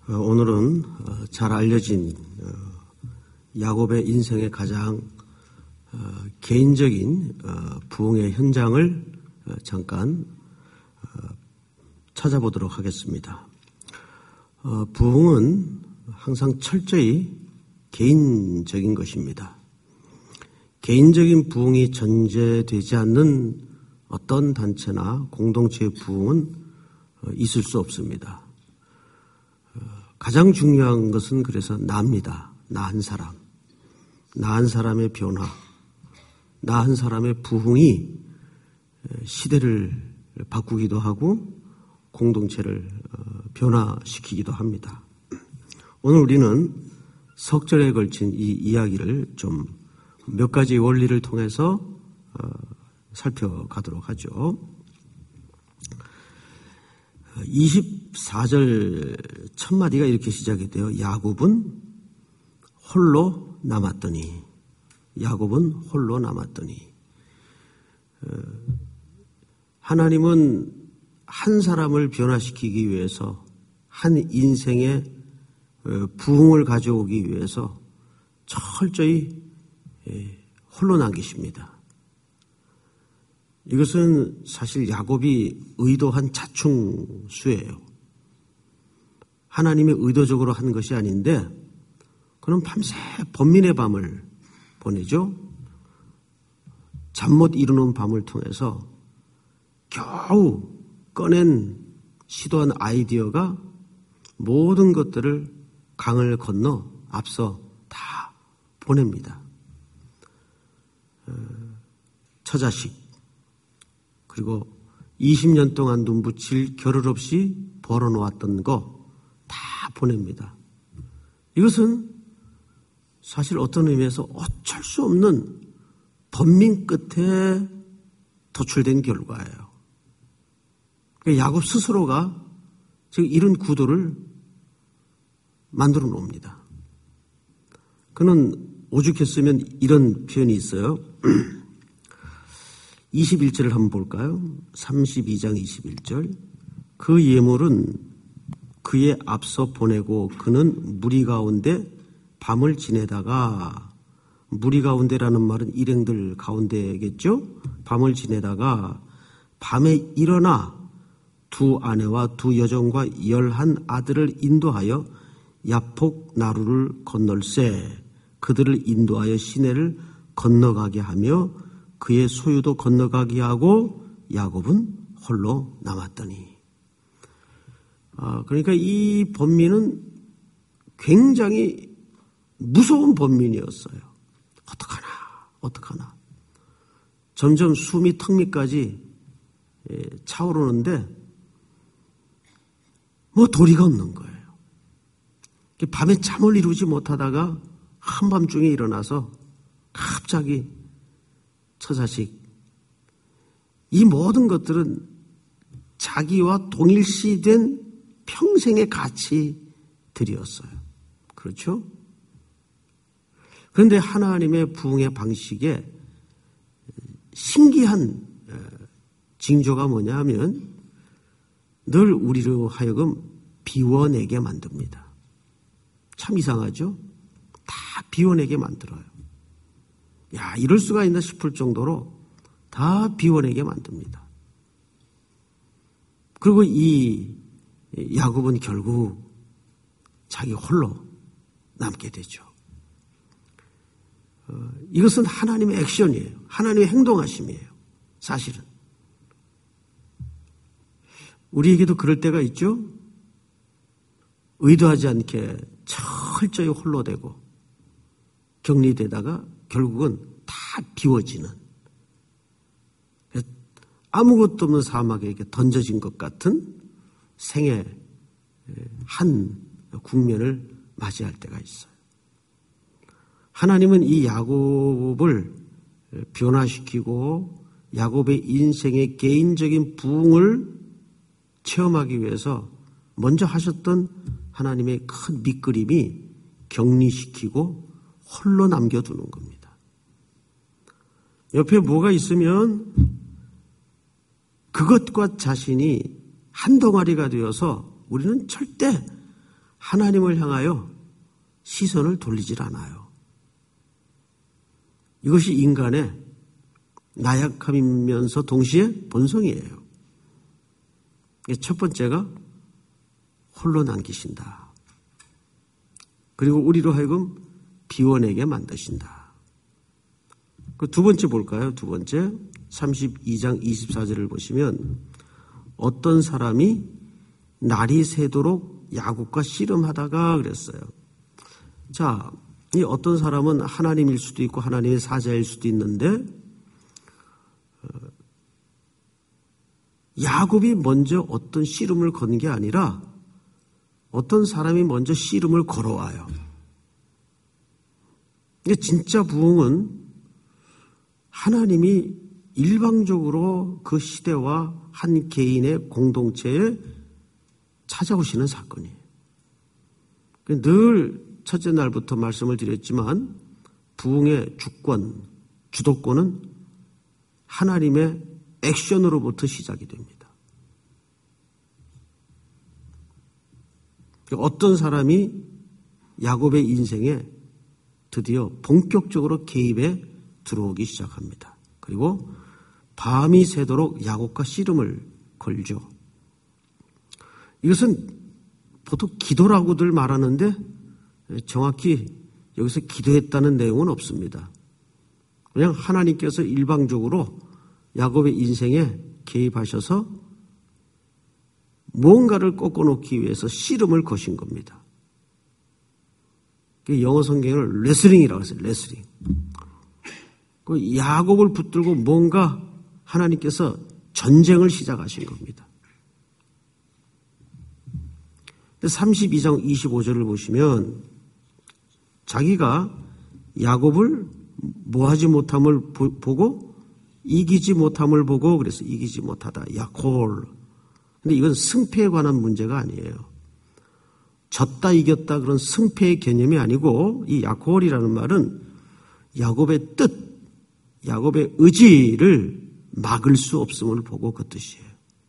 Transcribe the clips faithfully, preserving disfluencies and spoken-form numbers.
오늘은 잘 알려진 야곱의 인생의 가장 개인적인 부흥의 현장을 잠깐 찾아보도록 하겠습니다. 부흥은 항상 철저히 개인적인 것입니다. 개인적인 부흥이 전제되지 않는 어떤 단체나 공동체의 부흥은 있을 수 없습니다. 가장 중요한 것은 그래서 나입니다. 나 한 사람. 나 한 사람의 변화. 나 한 사람의 부흥이 시대를 바꾸기도 하고 공동체를 변화시키기도 합니다. 오늘 우리는 석절에 걸친 이 이야기를 좀 몇 가지 원리를 통해서 살펴가도록 하죠. 이십사 절 첫 마디가 이렇게 시작이 돼요. 야곱은 홀로 남았더니 야곱은 홀로 남았더니 하나님은 한 사람을 변화시키기 위해서 한 인생의 부흥을 가져오기 위해서 철저히 홀로 남기십니다. 이것은 사실 야곱이 의도한 자충수예요. 하나님이 의도적으로 한 것이 아닌데 그는 밤새 번민의 밤을 보내죠. 잠 못 이루는 밤을 통해서 겨우 꺼낸 시도한 아이디어가 모든 것들을 강을 건너 앞서 다 보냅니다. 처자식 그리고 이십 년 동안 눈붙일 겨를 없이 벌어놓았던 거 다 보냅니다. 이것은 사실 어떤 의미에서 어쩔 수 없는 번민 끝에 도출된 결과예요. 야곱 스스로가 지금 이런 구도를 만들어 놓습니다. 그는 오죽했으면 이런 표현이 있어요. 이십일 절을 한번 볼까요? 삼십이 장 이십일 절. 그 예물은 그의 앞서 보내고 그는 무리 가운데 밤을 지내다가, 무리 가운데라는 말은 일행들 가운데겠죠? 밤을 지내다가 밤에 일어나 두 아내와 두 여종과 열한 아들을 인도하여 야폭 나루를 건널세 그들을 인도하여 시내를 건너가게 하며 그의 소유도 건너가게 하고 야곱은 홀로 남았더니. 아, 그러니까 이 번민은 굉장히 무서운 번민이었어요. 어떡하나, 어떡하나. 점점 숨이 턱 밑까지 차오르는데 뭐 도리가 없는 거예요. 밤에 잠을 이루지 못하다가 한밤중에 일어나서 갑자기 처자식, 이 모든 것들은 자기와 동일시된 평생의 가치들이었어요. 그렇죠? 그런데 하나님의 부흥의 방식에 신기한 징조가 뭐냐 하면 늘 우리로 하여금 비워내게 만듭니다. 참 이상하죠? 다 비워내게 만들어요. 야, 이럴 수가 있나 싶을 정도로 다 비워내게 만듭니다. 그리고 이 야곱은 결국 자기 홀로 남게 되죠. 어, 이것은 하나님의 액션이에요. 하나님의 행동하심이에요. 사실은. 우리에게도 그럴 때가 있죠. 의도하지 않게 철저히 홀로 되고 격리되다가 결국은 다 비워지는, 아무것도 없는 사막에 던져진 것 같은 생의 한 국면을 맞이할 때가 있어요. 하나님은 이 야곱을 변화시키고 야곱의 인생의 개인적인 부흥을 체험하기 위해서 먼저 하셨던 하나님의 큰 밑그림이 격리시키고 홀로 남겨두는 겁니다. 옆에 뭐가 있으면 그것과 자신이 한 덩어리가 되어서 우리는 절대 하나님을 향하여 시선을 돌리질 않아요. 이것이 인간의 나약함이면서 동시에 본성이에요. 첫 번째가 홀로 남기신다. 그리고 우리로 하여금 비워내게 만드신다. 그 두 번째 볼까요? 두 번째 삼십이 장 이십사 절을 보시면 어떤 사람이 날이 새도록 야곱과 씨름하다가 그랬어요. 자, 이 어떤 사람은 하나님일 수도 있고 하나님의 사자일 수도 있는데 야곱이 먼저 어떤 씨름을 거는 게 아니라 어떤 사람이 먼저 씨름을 걸어와요. 근데 진짜 부흥은 하나님이 일방적으로 그 시대와 한 개인의 공동체에 찾아오시는 사건이에요. 늘 첫째 날부터 말씀을 드렸지만 부흥의 주권, 주도권은 하나님의 액션으로부터 시작이 됩니다. 어떤 사람이 야곱의 인생에 드디어 본격적으로 개입에 들어오기 시작합니다. 그리고 밤이 새도록 야곱과 씨름을 걸죠. 이것은 보통 기도라고들 말하는데 정확히 여기서 기도했다는 내용은 없습니다. 그냥 하나님께서 일방적으로 야곱의 인생에 개입하셔서 무언가를 꺾어놓기 위해서 씨름을 거신 겁니다. 영어 성경을 레슬링이라고 했어요. 레슬링. 그 야곱을 붙들고 뭔가 하나님께서 전쟁을 시작하신 겁니다. 삼십이 장 이십오 절을 보시면 자기가 야곱을 뭐하지 못함을 보고 이기지 못함을 보고 그래서 이기지 못하다. 야콜. 근데 이건 승패에 관한 문제가 아니에요. 졌다 이겼다 그런 승패의 개념이 아니고 이 야콜이라는 말은 야곱의 뜻, 야곱의 의지를 막을 수 없음을 보고 그 뜻이에요.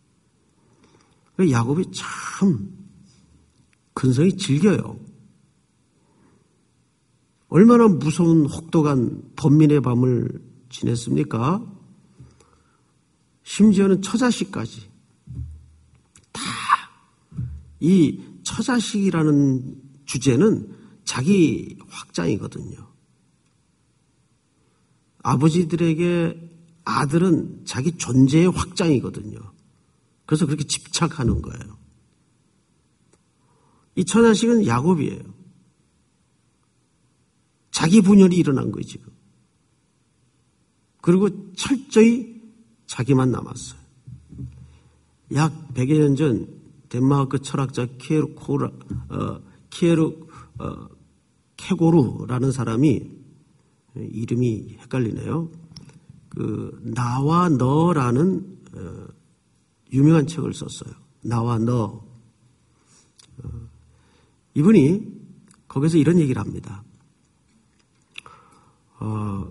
야곱이 참 근성이 질겨요. 얼마나 무서운 혹독한 번민의 밤을 지냈습니까? 심지어는 처자식까지 다 이 처자식이라는 주제는 자기 확장이거든요. 아버지들에게 아들은 자기 존재의 확장이거든요. 그래서 그렇게 집착하는 거예요. 이 처자식은 야곱이에요. 자기 분열이 일어난 거예요, 지금. 그리고 철저히 자기만 남았어요. 약 백여 년 전 덴마크 철학자 키에르 코라, 어, 키에르 어, 케고르라는 사람이 이름이 헷갈리네요. 그 나와 너라는 어, 유명한 책을 썼어요. 나와 너. 어, 이분이 거기서 이런 얘기를 합니다. 어,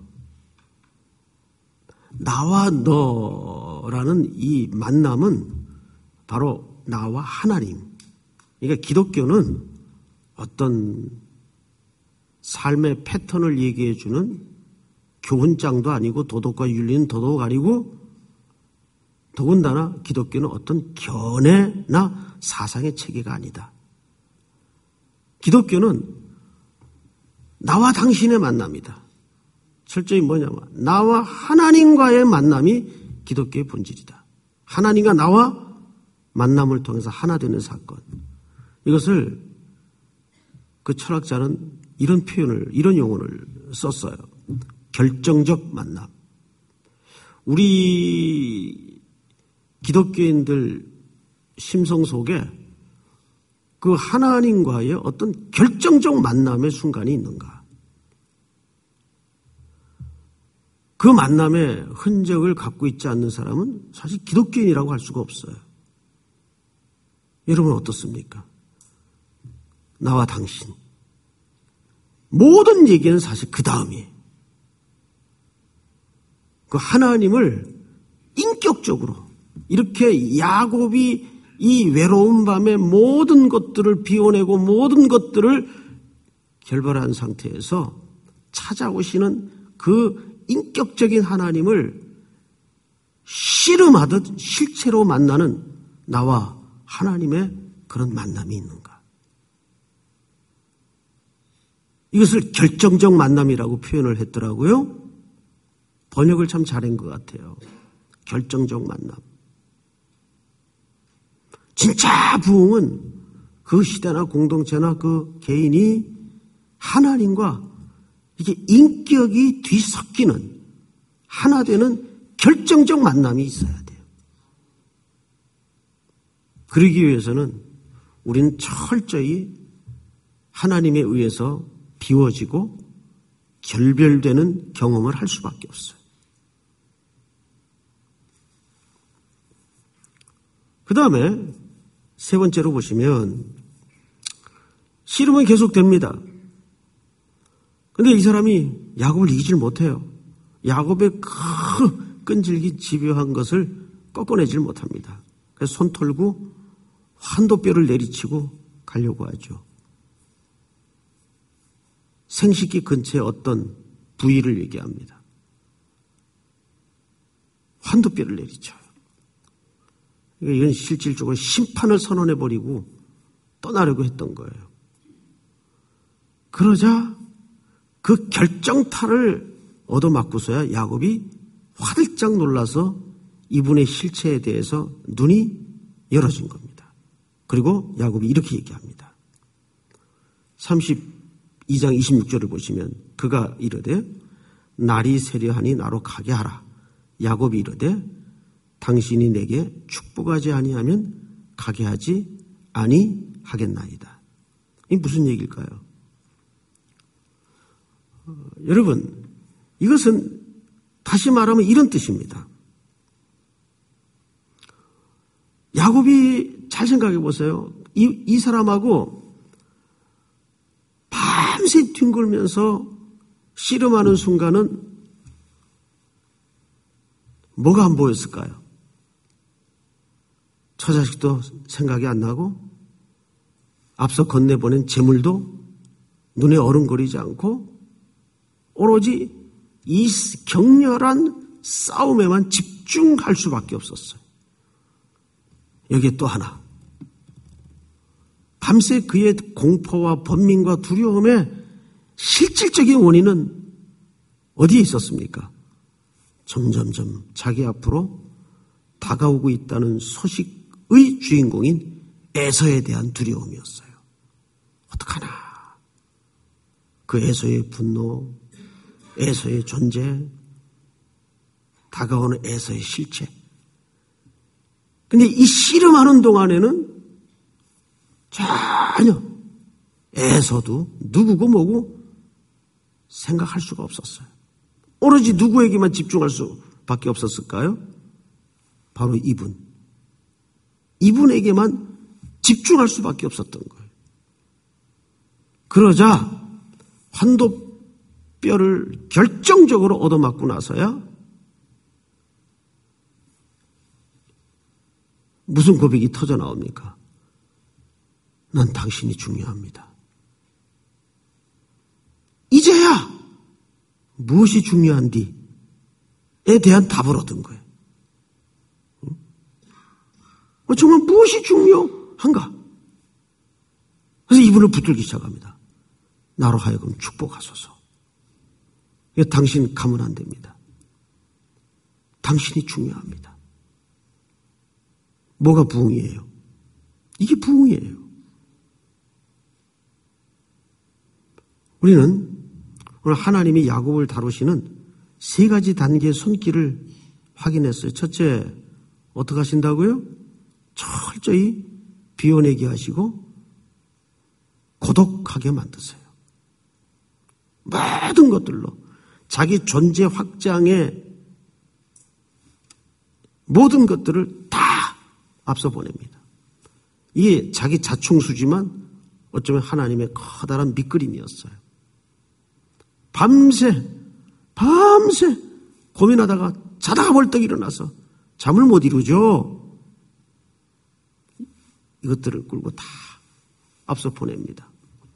나와 너라는 이 만남은 바로 나와 하나님. 그러니까 기독교는 어떤 삶의 패턴을 얘기해 주는 교훈장도 아니고 도덕과 윤리는 도덕 아니고 더군다나 기독교는 어떤 견해나 사상의 체계가 아니다. 기독교는 나와 당신의 만남이다. 철저히 뭐냐면 나와 하나님과의 만남이 기독교의 본질이다. 하나님과 나와 만남을 통해서 하나 되는 사건. 이것을 그 철학자는 이런 표현을, 이런 용어를 썼어요. 결정적 만남. 우리 기독교인들 심성 속에 그 하나님과의 어떤 결정적 만남의 순간이 있는가? 그 만남의 흔적을 갖고 있지 않는 사람은 사실 기독교인이라고 할 수가 없어요. 여러분 어떻습니까? 나와 당신. 모든 얘기는 사실 그 다음이에요. 그 하나님을 인격적으로 이렇게 야곱이 이 외로운 밤에 모든 것들을 비워내고 모든 것들을 결별한 상태에서 찾아오시는 그 인격적인 하나님을 씨름하듯 실체로 만나는 나와 하나님의 그런 만남이 있는가? 이것을 결정적 만남이라고 표현을 했더라고요. 번역을 참 잘한 것 같아요. 결정적 만남. 진짜 부흥은 그 시대나 공동체나 그 개인이 하나님과 이게 인격이 뒤섞이는 하나 되는 결정적 만남이 있어야 돼요. 그러기 위해서는 우리는 철저히 하나님에 의해서 비워지고 결별되는 경험을 할 수밖에 없어요. 그 다음에 세 번째로 보시면 씨름은 계속됩니다. 그런데 이 사람이 야곱을 이기질 못해요. 야곱의 그 끈질긴 집요한 것을 꺾어내질 못합니다. 그래서 손 털고 환도뼈를 내리치고 가려고 하죠. 생식기 근처에 어떤 부위를 얘기합니다. 환도뼈를 내리쳐요. 이건 실질적으로 심판을 선언해버리고 떠나려고 했던 거예요. 그러자 그 결정타를 얻어맞고서야 야곱이 화들짝 놀라서 이분의 실체에 대해서 눈이 열어진 겁니다. 그리고 야곱이 이렇게 얘기합니다. 삼십이 장 이십육 절을 보시면 그가 이르되 날이 세려하니 나로 가게 하라. 야곱이 이르되 당신이 내게 축복하지 아니하면 가게 하지 아니하겠나이다. 이게 무슨 얘기일까요? 어, 여러분, 이것은 다시 말하면 이런 뜻입니다. 야곱이 잘 생각해 보세요. 이, 이 사람하고 밤새 뒹굴면서 씨름하는 순간은 뭐가 안 보였을까요? 처자식도 생각이 안 나고 앞서 건네보낸 재물도 눈에 어른거리지 않고 오로지 이 격렬한 싸움에만 집중할 수밖에 없었어요. 여기에 또 하나. 밤새 그의 공포와 번민과 두려움의 실질적인 원인은 어디에 있었습니까? 점점점 자기 앞으로 다가오고 있다는 소식의 주인공인 에서에 대한 두려움이었어요. 어떡하나. 그 에서의 분노, 에서의 존재, 다가오는 에서의 실체. 근데 이 씨름하는 동안에는 전혀 에서도 누구고 뭐고 생각할 수가 없었어요. 오로지 누구에게만 집중할 수밖에 없었을까요? 바로 이분. 이분에게만 집중할 수밖에 없었던 거예요. 그러자 환도뼈를 결정적으로 얻어맞고 나서야 무슨 고백이 터져 나옵니까? 난 당신이 중요합니다. 이제야 무엇이 중요한디에 대한 답을 얻은 거예요. 정말 무엇이 중요한가? 그래서 이분을 붙들기 시작합니다. 나로 하여금 축복하소서. 당신 가면 안 됩니다. 당신이 중요합니다. 뭐가 부흥이에요? 이게 부흥이에요. 우리는 오늘 하나님이 야곱을 다루시는 세 가지 단계의 손길을 확인했어요. 첫째, 어떻게 하신다고요? 철저히 비워내게 하시고 고독하게 만드세요. 모든 것들로 자기 존재 확장의 모든 것들을 다 앞서 보냅니다. 이게 자기 자충수지만 어쩌면 하나님의 커다란 밑그림이었어요. 밤새 밤새 고민하다가 자다가 벌떡 일어나서 잠을 못 이루죠. 이것들을 끌고 다 앞서 보냅니다.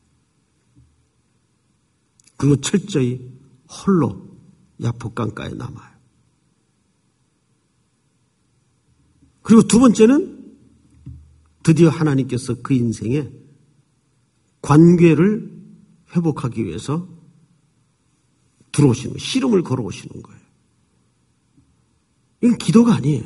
그리고 철저히 홀로 야복강가에 남아요. 그리고 두 번째는 드디어 하나님께서 그 인생에 관계를 회복하기 위해서 들어오시는 거예요. 씨름을 걸어오시는 거예요. 이건 기도가 아니에요.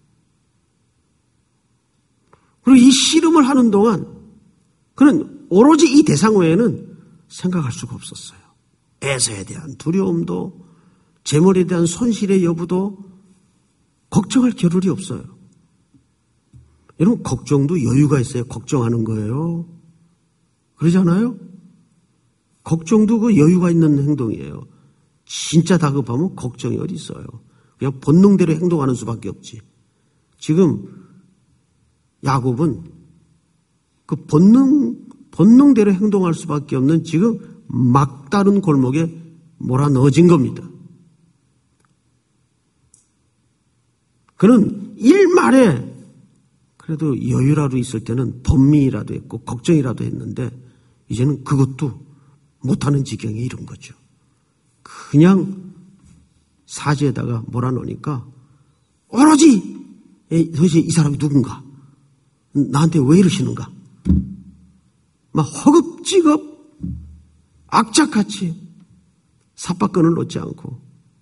그리고 이 씨름을 하는 동안 그는 오로지 이 대상 외에는 생각할 수가 없었어요. 에서에 대한 두려움도, 재물에 대한 손실의 여부도 걱정할 겨를이 없어요. 여러분, 걱정도 여유가 있어요. 걱정하는 거예요. 그러지 않아요? 걱정도 그 여유가 있는 행동이에요. 진짜 다급하면 걱정이 어디 있어요. 그냥 본능대로 행동하는 수밖에 없지. 지금 야곱은 그 본능, 본능대로 행동할 수밖에 없는 지금 막다른 골목에 몰아넣어진 겁니다. 그는 일말에 그래도 여유라도 있을 때는 번민이라도 했고 걱정이라도 했는데 이제는 그것도 못하는 지경에 이른 거죠. 그냥 사지에다가 몰아넣으니까 오로지 도대체 이 사람이 누군가? 나한테 왜 이러시는가? 막 허겁지겁 악착같이 삿바끈을 놓지 않고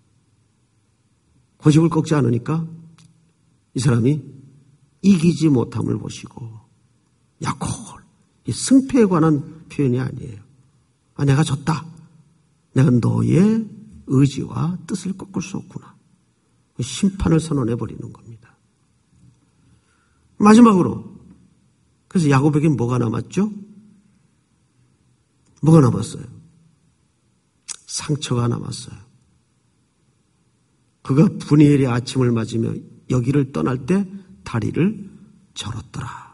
고집을 꺾지 않으니까 이 사람이 이기지 못함을 보시고 야콜, 이 승패에 관한 표현이 아니에요. 아, 내가 졌다. 내가 너의 의지와 뜻을 꺾을 수 없구나. 심판을 선언해버리는 겁니다. 마지막으로 그래서 야곱에게 뭐가 남았죠? 뭐가 남았어요? 상처가 남았어요. 그가 분이엘의 아침을 맞으며 여기를 떠날 때 다리를 절었더라.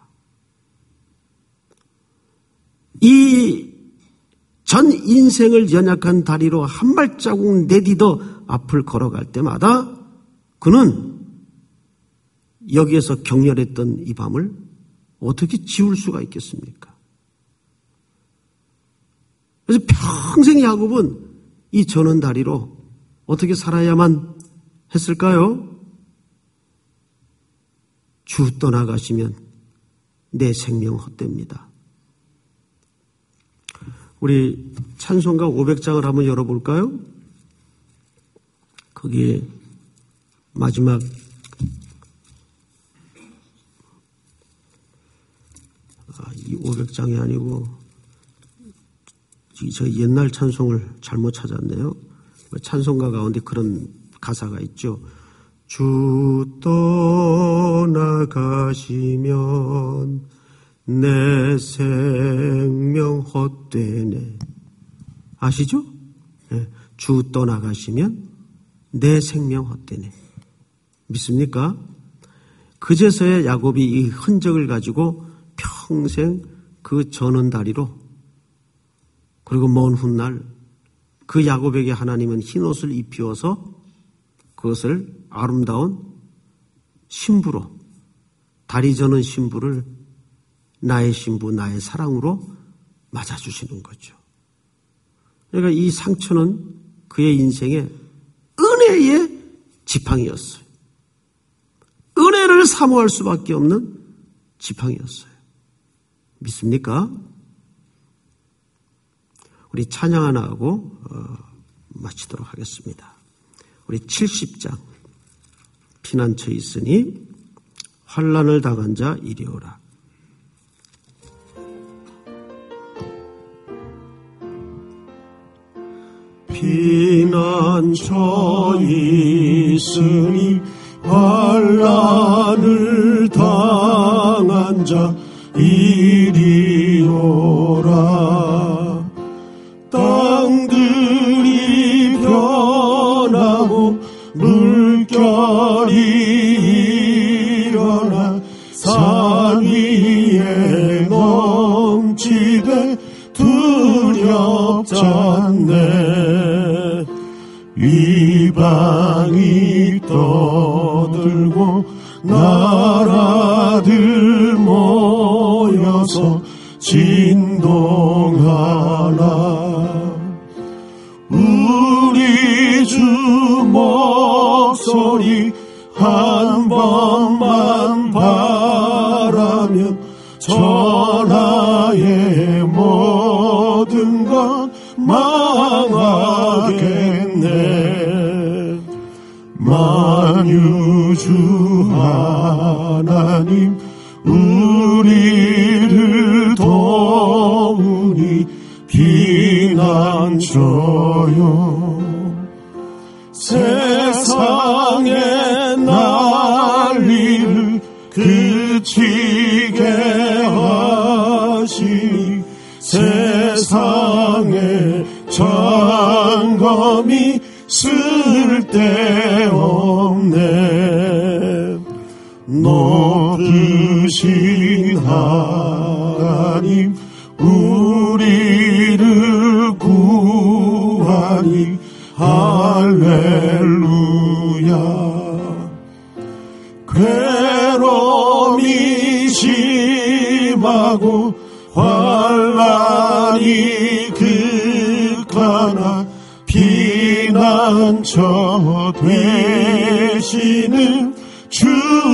이 전 인생을 연약한 다리로 한 발자국 내디뎌 앞을 걸어갈 때마다 그는 여기에서 격렬했던 이 밤을 어떻게 지울 수가 있겠습니까? 그래서 평생 야곱은 이 저는 다리로 어떻게 살아야만 했을까요? 주 떠나가시면 내 생명 헛됩니다. 우리 찬송가 오백 장을 한번 열어볼까요? 거기에 마지막 아, 이 오백 장이 아니고 저 옛날 찬송을 잘못 찾았네요. 찬송가 가운데 그런 가사가 있죠. 주 떠나가시면 내 생명 헛되네. 아시죠? 네. 주 떠나가시면 내 생명 헛되네. 믿습니까? 그제서야 야곱이 이 흔적을 가지고 평생 그 저는 다리로 그리고 먼 훗날 그 야곱에게 하나님은 흰옷을 입히어서 그것을 아름다운 신부로 다리 저는 신부를 나의 신부, 나의 사랑으로 맞아주시는 거죠. 그러니까 이 상처는 그의 인생의 은혜의 지팡이였어요. 은혜를 사모할 수밖에 없는 지팡이였어요. 믿습니까? 우리 찬양 하나 하고 어, 마치도록 하겠습니다. 우리 칠십 장 피난처 있으니 환난을 당한 자 이리 오라. 피난처 있으니 환난을 당한 자 이리 오라. 땅들이 변하고 물결이 일어나 산 위에 넘치되 두렵잖네. 이방이 떠들고 나라들 모 들려서 진동하나. 우리 주 목소리 한 번만 바라면 전하의 모든 것 망하겠네. 만유주 하나님 우리를 도우니 피난처요. 세상의 난리를 그치게 하시니 세상의 점검이 쓸데없네. 높으신 하나님 우리를 구하니 할렐루야. 괴로움이 심하고 환난이 극하나 피난처 되시는 주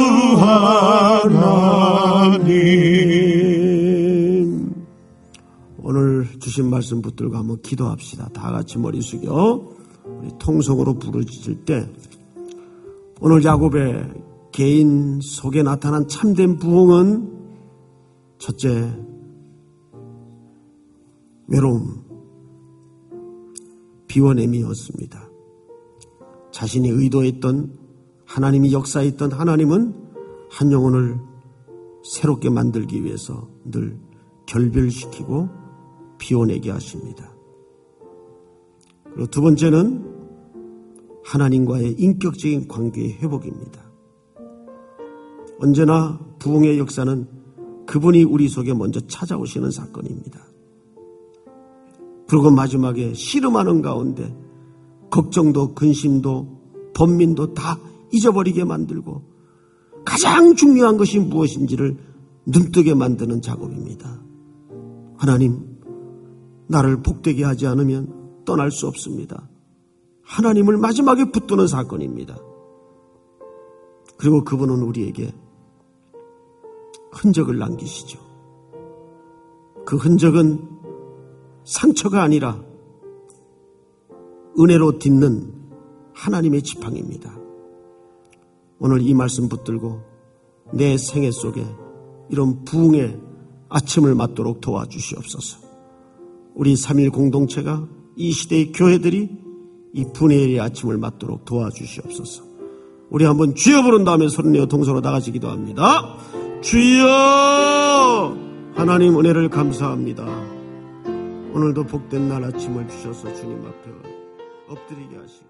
하나님. 오늘 주신 말씀 붙들고 한번 기도합시다. 다 같이 머리 숙여 우리 통성으로 부르짖을 때 오늘 야곱의 개인 속에 나타난 참된 부흥은 첫째, 외로움, 비워냄이었습니다. 자신이 의도했던 하나님이 역사했던 하나님은 한 영혼을 새롭게 만들기 위해서 늘 결별시키고 비워내게 하십니다. 그리고 두 번째는 하나님과의 인격적인 관계의 회복입니다. 언제나 부흥의 역사는 그분이 우리 속에 먼저 찾아오시는 사건입니다. 그리고 마지막에 씨름하는 가운데 걱정도 근심도 번민도 다 잊어버리게 만들고 가장 중요한 것이 무엇인지를 눈뜨게 만드는 작업입니다. 하나님, 나를 복되게 하지 않으면 떠날 수 없습니다. 하나님을 마지막에 붙드는 사건입니다. 그리고 그분은 우리에게 흔적을 남기시죠. 그 흔적은 상처가 아니라 은혜로 딛는 하나님의 지팡이입니다. 오늘 이 말씀 붙들고 내 생애 속에 이런 부흥의 아침을 맞도록 도와주시옵소서. 우리 삼일 공동체가 이 시대의 교회들이 이 분해의 아침을 맞도록 도와주시옵소서. 우리 한번 주여 부른 다음에 소리내어 동서로 다 같이 기도합니다. 주여! 하나님 은혜를 감사합니다. 오늘도 복된 날 아침을 주셔서 주님 앞에 엎드리게 하시고